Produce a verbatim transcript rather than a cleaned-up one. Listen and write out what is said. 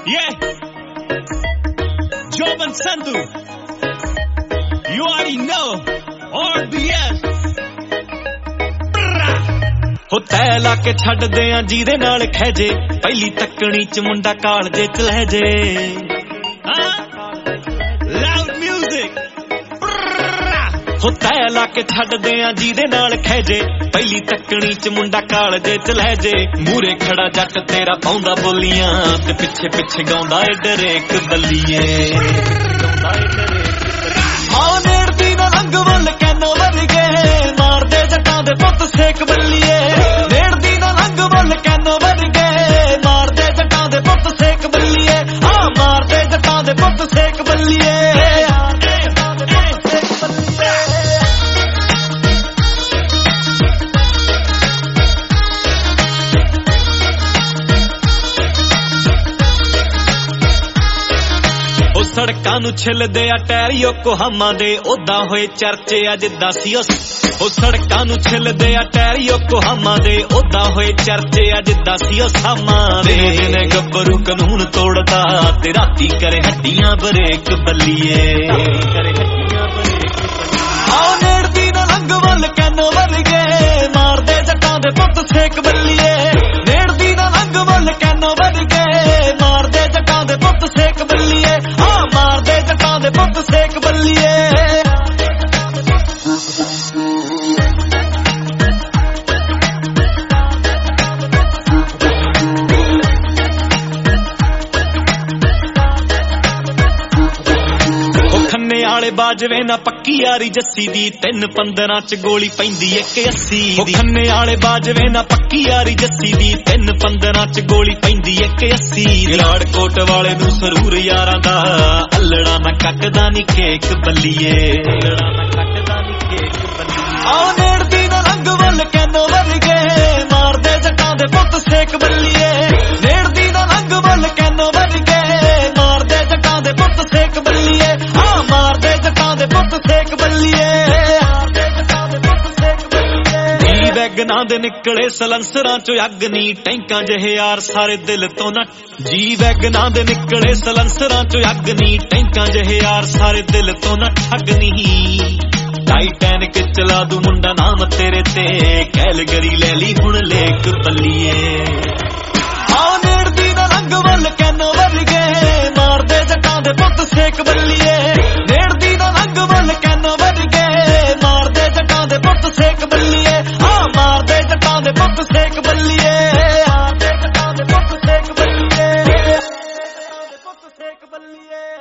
Yeah. Job and Sandhu. You already know. R B S. ਹੋ ਤੈ ਲਾ ਕੇ ਛੱਡਦੇ ਆ ਜਿਹਦੇ ਨਾਲ ਖਹਿਜੇ ਪਹਿਲੀ ਤੱਕਣੀ ਚ ਮੁੰਡਾ ਕਾਲਜੇ ਚ ਲੈ ਜੇ ਲਾਊਡ ਮਿਊਜ਼ਿਕ ਹੋ ਤੈ ਲਾ ਕੇ ਛੱਡਦੇ ਆ ਜਿਹਦੇ ਨਾਲ ਖਹਿਜੇ ਪਹਿਲੀ ਤੱਕਣੀ ਚ ਮੁੰਡਾ ਕਾਲਜੇ ਚ ਲੈ ਜੇ ਮੂਰੇ ਖੜਾ ਜੱਟ ਤੇਰਾ ਪਾਉਂਦਾ ਬੋਲੀਆਂ ਤੇ ਪਿੱਛੇ ਪਿੱਛੇ ਗਾਉਂਦਾ ਏ ਡਰੇਕ ਬੱਲੀਏ ਆਹ ਨੇੜਦੀ ਨਾ ਰੰਗ ਵੱਲ ਕੈਨੋ ਵਰਗੇ ਮਾਰਦੇ ਜੱਟਾਂ ਦੇ ਪੁੱਤ ਸੇਕ ਬੱਲੀਏ ਨੇੜਦੀ ਨਾ ਰੰਗ ਵੱਲ ਕੈਨੋ ਵਰਗੇ ਮਾਰਦੇ ਜੱਟਾਂ ਦੇ ਪੁੱਤ ਸੇਕ ਬੱਲੀਏ ਆ ਮਾਰਦੇ ਜੱਟਾਂ ਦੇ ਪੁੱਤ ਸੇਕ ਬੱਲੀਏ ਸੜਕਾਂ ਨੂੰ ਛਿਲਦੇ ਆ ਟਾਇਰ ਯੋਕੋਹਾਮਾ ਦੇ ਉਦਾਂ ਹੋਏ ਚਰਚੇ ਅੱਜ ਦੱਸੀ ਉਹ ਸੜਕਾਂ ਨੂੰ ਛਿਲਦੇ ਆ ਟਾਇਰ ਯੋਕੋਹਾਮਾ ਦੇ ਉਦਾਂ ਹੋਏ ਚਰਚੇ ਅੱਜ ਦੱਸੀ ਉਹ ਸਾਮਾ ਦੇ ਨੇ ਗੱਭਰੂ ਕਾਨੂੰਨ ਤੋੜਦਾ ਤੇ ਰਾਤੀ ਕਰੇ ਹੱਡੀਆਂ ਬਰੇਕ ਬੱਲੀਏ ਕਰੇ ਹੱਡੀਆਂ ਬਰੇਕ ਆਹ ਨੇੜਦੀ ਨਾ ਰੰਗ ਵੱਲ ਕੈਨੋ ਵਰਗੇ ਮਾਰਦੇ ਜੱਟਾਂ ਦੇ ਪੁੱਤ ਸੇਕ ਬੱਲੀਏ ਨੇੜਦੀ ਨਾ ਰੰਗ ਵੱਲ ਕੈਨੋ ਵਰਗੇ ਮਾਰਦੇ ਜੱਟਾਂ ਦੇ ਪੁੱਤ ਸੇਕ ਬੱਲੀਏ ਆ ਮਾਰਦੇ ਜੱਟਾਂ ਦੇ ਪੁੱਤ ਸੇਕ ਬੱਲੀਏ ਖੰਨੇ ਵਾਲੇ ਬਾਜਵੇ ਨਾ ਪੱਕੀ ਯਾਰੀ ਜੱਸੀ ਦੀ ਤਿੰਨ ਪੰਦਰਾਂ ਚ ਗੋਲੀ ਪੈਂਦੀ ਇੱਕ ਅੱਸੀ ਦੀ ਖੰਨੇ ਵਾਲੇ ਬਾਜਵੇ ਨਾ ਪੱਕੀ ਯਾਰੀ ਜੱਸੀ ਦੀ ਤਿੰਨ ਪੰਦਰਾਂ ਚ ਗੋਲੀ ਪੈਂਦੀ ਇੱਕ ਅੱਸੀ ਦੀ ਲਾੜਕੋਟ ਵਾਲੇ ਨੂੰ ਸਰੂਰ ਯਾਰਾਂ ਦਾ ਅੱਲੜਾ ਨਾ ਕੱਟਦਾ ਨੀ ਕੇਕ ਬੱਲੀਏ ਅੱਲੜਾ ਨਾ ਕੱਟਦਾ ਨੀ ਕੇਕ ਬੱਲੀਏ ਆਹ ਨੇੜਦੀ ਨਾ ਰੰਗ ਵੱਲ ਕੈਨੋ ਵਰਗੇ ਮਾਰਦੇ ਜੱਟਾਂ ਦੇ ਪੁੱਤ ਸੇਕ ਬੱਲੀਏ ਨੇੜਦੀ ਨਾ ਰੰਗ ਵੱਲ ਕੈਨੋ ਵਰਗੇ ਮਾਰਦੇ ਜੱਟਾਂ ਦੇ ਪੁੱਤ ਸੇਕ ਬੱਲੀਏ ਮਾਰਦੇ ਜੱਟਾਂ ਦੇ ਪੁੱਤ ਸੇਕ ਬੱਲੀਏ ਜੀ ਵੈਗਨਾਂ ਦੇ ਨਿਕਲੇ ਸਲੰਸਰਾਂ ਚੋਂ ਅੱਗ ਨੀ ਟੈਂਕਾਂ ਜਿਹੇ ਯਾਰ ਸਾਰੇ ਦਿਲ ਤੋਂ ਨਾ ਜੀ ਵੈਗਨਾਂ ਦੇ ਨਿਕਲੇ ਸਲੰਸਰਾਂ ਚੋਂ ਅੱਗ ਨੀ ਟੈਂਕਾਂ ਜਿਹੇ ਯਾਰ ਸਾਰੇ ਦਿਲ ਤੋਂ ਨਾ ਠੱਗ ਨਹੀਂ ਟਾਈਟੈਨਿਕ ਚਲਾ ਦੂ ਮੁੰਡਾ ਨਾਮ ਤੇਰੇ ਤੇ ਕੈਲਗਰੀ ਲੈ ਲਈ ਹੁਣ ਲੇਕ ਬੱਲੀਏ ਆਹ ਨੇੜਦੀ ਨਾ ਰੰਗ ਵੱਲ ਕੈਨੋ ਵਰਗੇ ਮਾਰਦੇ ਜੱਟਾਂ ਦੇ ਪੁੱਤ ਸੇਕ ਬੱਲੀਏ ਨੇੜਦੀ ਨਾ ਰੰਗ ਵੱਲ ਕੈਨੋ ਵਰਗੇ ਮਾਰਦੇ ਜੱਟਾਂ ਦੇ ਪੁੱਤ ਸੇਕ ਬੱਲੀਏ ਆ ਮਾਰਦੇ ਜੱਟਾਂ ਦੇ ਪੁੱਤ ਸੇਕ ਬੱਲੀਏ ਮਾਰਦੇ ਜੱਟਾਂ ਦੇ ਪੁੱਤ ਸੇਕ ਬੱਲੀਏ ਪੁੱਤ ਸੇਕ ਬੱਲੀਏ